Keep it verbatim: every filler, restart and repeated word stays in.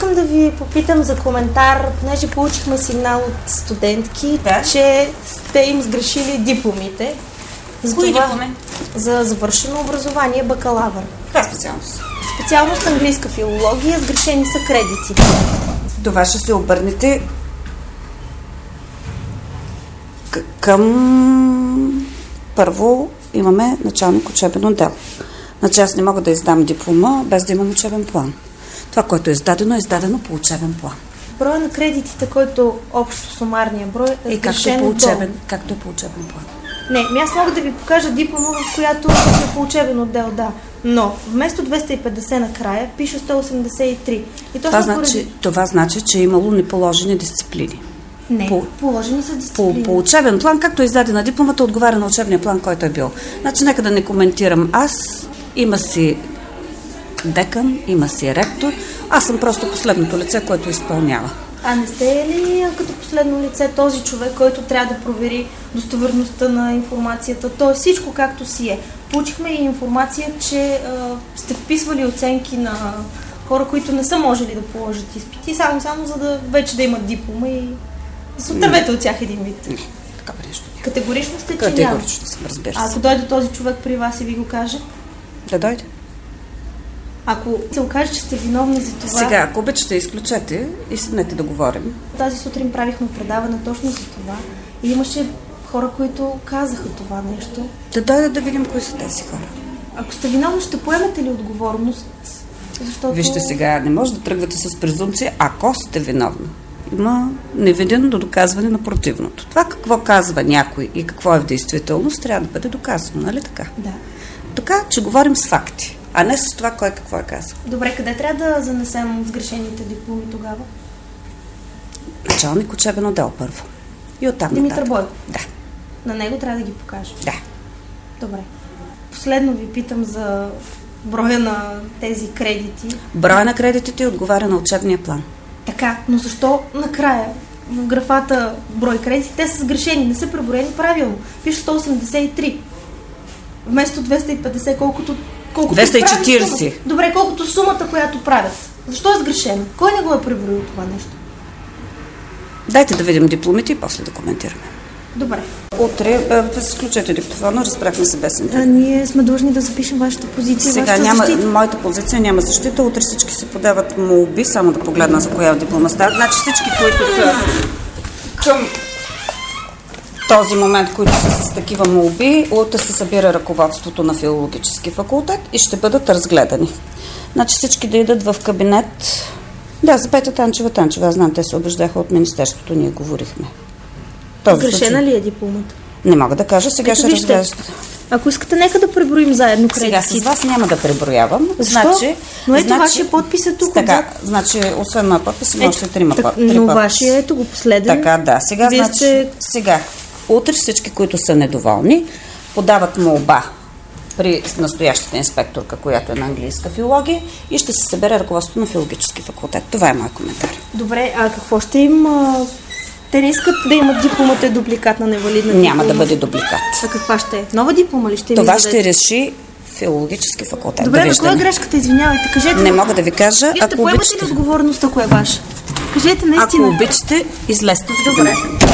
искам да ви попитам за коментар, понеже получихме сигнал от студентки, да? че сте им сгрешили дипломите. За Кои това, дипломи? За завършено образование бакалавър. Каква специалност? Специалност английска филология, сгрешени са кредити. Това ще се обърнете к- към... Първо имаме началник учебен отдел. Значи аз не мога да издам диплома без да имам учебен план. Това, което е издадено, е издадено по учебен план. Броя на кредитите, който общо сумарния брой е сгрешен по учебен, както е по учебен план. Не, аз мога да ви покажа диплома, в която е по учебен отдел, да. Но вместо двеста и петдесет накрая пише сто осемдесет и три. И това, значи, поради... това значи, че е имало неположени дисциплини. Не, по, положени са дисциплини. По, по учебен план, както е издадена дипломата, отговаря на учебния план, който е бил. Значи, нека да не коментирам аз. Има си декан, има си ректор. Аз съм просто последното лице, което изпълнява. А не сте ли като последно лице този човек, който трябва да провери достоверността на информацията? То е всичко както си е. Получихме и информация, че а, сте вписвали оценки на хора, които не са можели да положат изпити, само само за да вече да имат диплома и да се отървете от тях един вид. Не, такава нещо няма. Категорично сте, че Категорично съм, разбира се. А ако дойде този човек при вас и ви го каже? Да дойде. Ако се окаже, че сте виновни за това... Сега, ако обичате, изключете и седнете да говорим. Тази сутрин правихме предаване точно за това и имаше хора, които казаха това нещо. Да дойдат да видим кои са тези хора. Ако сте виновни, ще поемете ли отговорност? Защото... Вижте сега, не може да тръгвате с презумпция, ако сте виновни. Има невиден до доказване на противното. Това какво казва някой и какво е в действителност, трябва да бъде доказано, нали така? Да. Така, че говорим с факти, а не с това, кой какво е казал. Добре, къде трябва да занесем сгрешените дипломи тогава? Началник учебен отдел първо. И оттам Димитър Бойков? Да. На него трябва да ги покажем? Да. Добре. Последно ви питам за броя на тези кредити. Броя на кредитите отговаря на учебния план. Така, но защо накрая в графата брой кредити, те са сгрешени, не са преброени правилно. Пише сто осемдесет и три. Вместо двеста и петдесет, колкото... колкото двеста и четиридесет. Добре, колкото сумата, която правят. Защо е сгрешено? Кой не го е преброил това нещо? Дайте да видим дипломите и после да коментираме. Добре. Утре, да се включете диктофона, разправихме се без интернет. А ние сме длъжни да запишем вашата позиция. Сега вашата няма, защита. моята позиция няма защита. Утре всички се подават молби, само да погледна за коя диплома става. Значи всички, които са към този момент, които са с такива молби, утре се събира ръководството на филологически факултет и ще бъдат разгледани. Значи всички да идат в кабинет. Да, за Петя Танчева Танчева. Аз знам, те се убеждаха от министерството, ние говорихме. Сгрешена ли е дипломата? Не мога да кажа, сега Ето ще разглеждате. Ако искате, нека да преброим заедно кредитите. Сега с вас няма да преброявам. Защо? Значи, но ето значи, вашия подпис е тук. Така, значи, освен моя подпис, има още трима так, подпис. Но вашия ето го последен. Така, да. Сега, Вие значи, сте... сега, утре всички, които са недоволни, подават молба при настоящата инспекторка, която е на английска филология и ще се събере ръководството на филологически факултет. Това е моят коментар. Добре, а какво ще им... А... Те не искат да имат дипломата, е дупликат на невалидна диплома. Няма да бъде дупликат. А каква ще е? Нова диплома ли ще им Това издадете? ще реши филологически факултет. Добре, да на кой е грешката? Извинявайте, кажете. Не мога да ви кажа, Вие ще ако поемате обичате. Ли отговорност, ако е ваша? Кажете наистина. Ако обичате, излезте в Добре.